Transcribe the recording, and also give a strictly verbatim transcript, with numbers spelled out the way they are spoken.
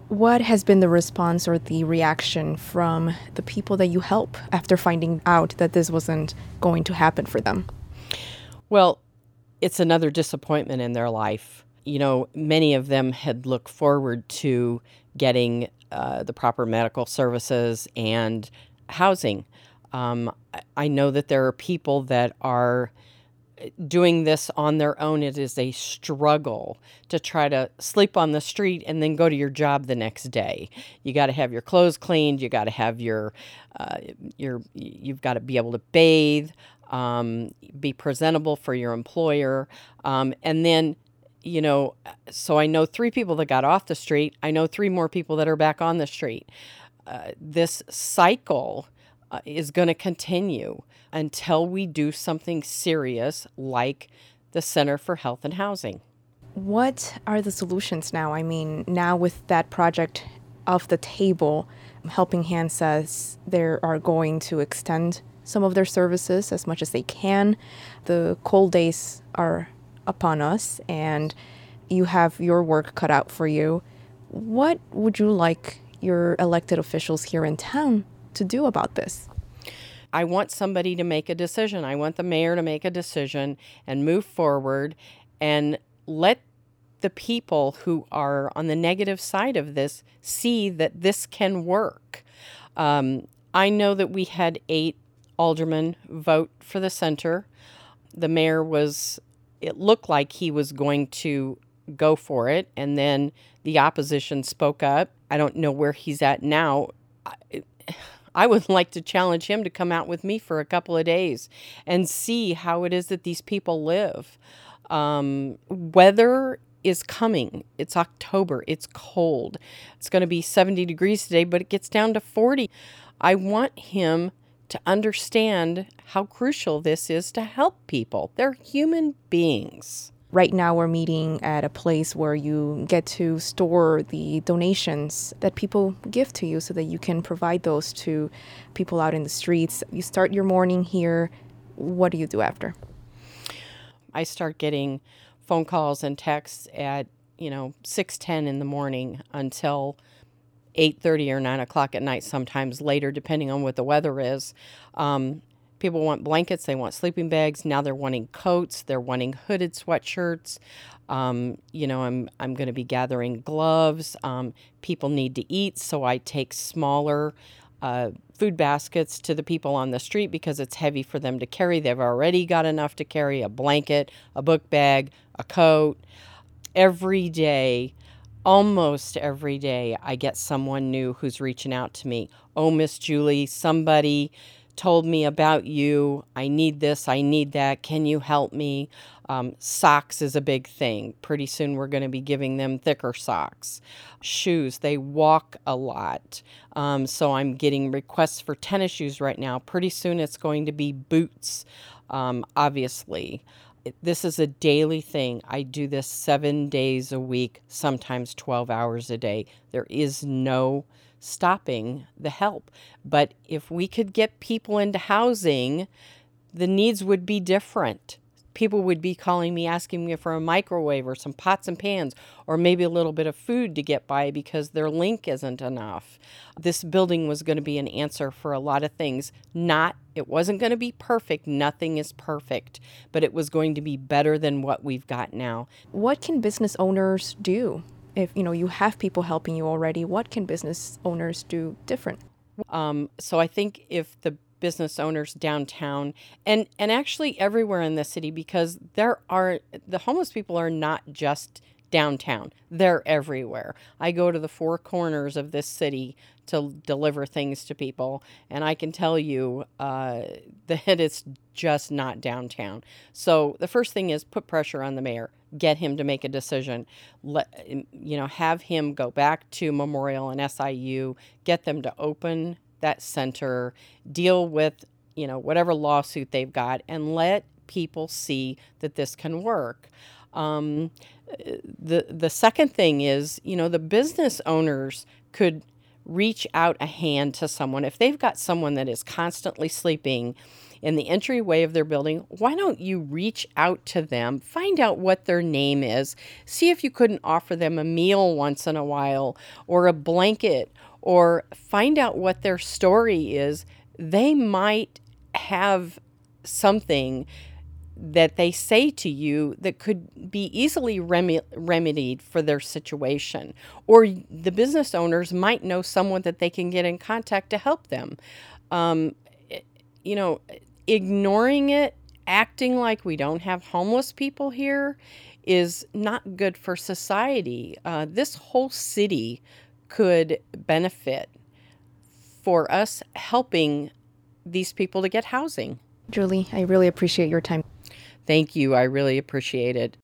What has been the response or the reaction from the people that you help after finding out that this wasn't going to happen for them? Well, it's another disappointment in their life. You know, many of them had looked forward to getting uh, the proper medical services and housing. Um, I I know that there are people that are doing this on their own. It is a struggle to try to sleep on the street and then go to your job the next day. You got to have your clothes cleaned. You got to have your, uh, your, you've got to be able to bathe, um, be presentable for your employer, um, and then. You know, so I know three people that got off the street. I know three more people that are back on the street. Uh, this cycle uh, is going to continue until we do something serious like the Center for Health and Housing. What are the solutions now? I mean, now with that project off the table, Helping Hand says they are going to extend some of their services as much as they can. The cold days are upon us, and you have your work cut out for you. What would you like your elected officials here in town to do about this? I want somebody to make a decision. I want the mayor to make a decision and move forward and let the people who are on the negative side of this see that this can work. Um, I know that we had eight aldermen vote for the center. The mayor was, it looked like he was going to go for it, and then the opposition spoke up. I don't know where he's at now. I, I would like to challenge him to come out with me for a couple of days and see how it is that these people live. Um, weather is coming. It's October. It's cold. It's going to be seventy degrees today, but it gets down to forty. I want him to understand how crucial this is to help people. They're human beings. Right now, we're meeting at a place where you get to store the donations that people give to you so that you can provide those to people out in the streets. You start your morning here. What do you do after? I start getting phone calls and texts at, you know, six ten in the morning until eight thirty or nine o'clock at night, sometimes later, depending on what the weather is. Um, people want blankets. They want sleeping bags. Now they're wanting coats. They're wanting hooded sweatshirts. Um, you know, I'm I'm going to be gathering gloves. Um, people need to eat, so I take smaller uh, food baskets to the people on the street because it's heavy for them to carry. They've already got enough to carry: a blanket, a book bag, a coat. Every day, almost every day, I get someone new who's reaching out to me. Oh, Miss Julie, somebody told me about you. I need this. I need that. Can you help me? Um, socks is a big thing. Pretty soon we're going to be giving them thicker socks. Shoes, they walk a lot. Um, so I'm getting requests for tennis shoes right now. Pretty soon it's going to be boots, um, obviously. This is a daily thing. I do this seven days a week, sometimes twelve hours a day. There is no stopping the help. But if we could get people into housing, the needs would be different. People would be calling me, asking me for a microwave or some pots and pans, or maybe a little bit of food to get by because their link isn't enough. This building was going to be an answer for a lot of things. Not, it wasn't going to be perfect. Nothing is perfect, but it was going to be better than what we've got now. What can business owners do? If you know you have people helping you already, what can business owners do different? Um, so I think if the business owners downtown and and actually everywhere in the city, because there are the homeless people are not just downtown, they're everywhere. I go to the four corners of this city to deliver things to people, and I can tell you uh, that it's just not downtown. So the first thing is put pressure on the mayor, get him to make a decision. Let you know, have him go back to Memorial and S I U, get them to open that center, deal with, you know, whatever lawsuit they've got, and let people see that this can work. Um, the the second thing is, you know, the business owners could reach out a hand to someone. If they've got someone that is constantly sleeping in the entryway of their building, why don't you reach out to them, find out what their name is, see if you couldn't offer them a meal once in a while or a blanket, or find out what their story is. They might have something that they say to you that could be easily rem- remedied for their situation. Or the business owners might know someone that they can get in contact to help them. Um, you know, ignoring it, acting like we don't have homeless people here is not good for society. Uh, this whole city could benefit for us helping these people to get housing. Julie, I really appreciate your time. Thank you. I really appreciate it.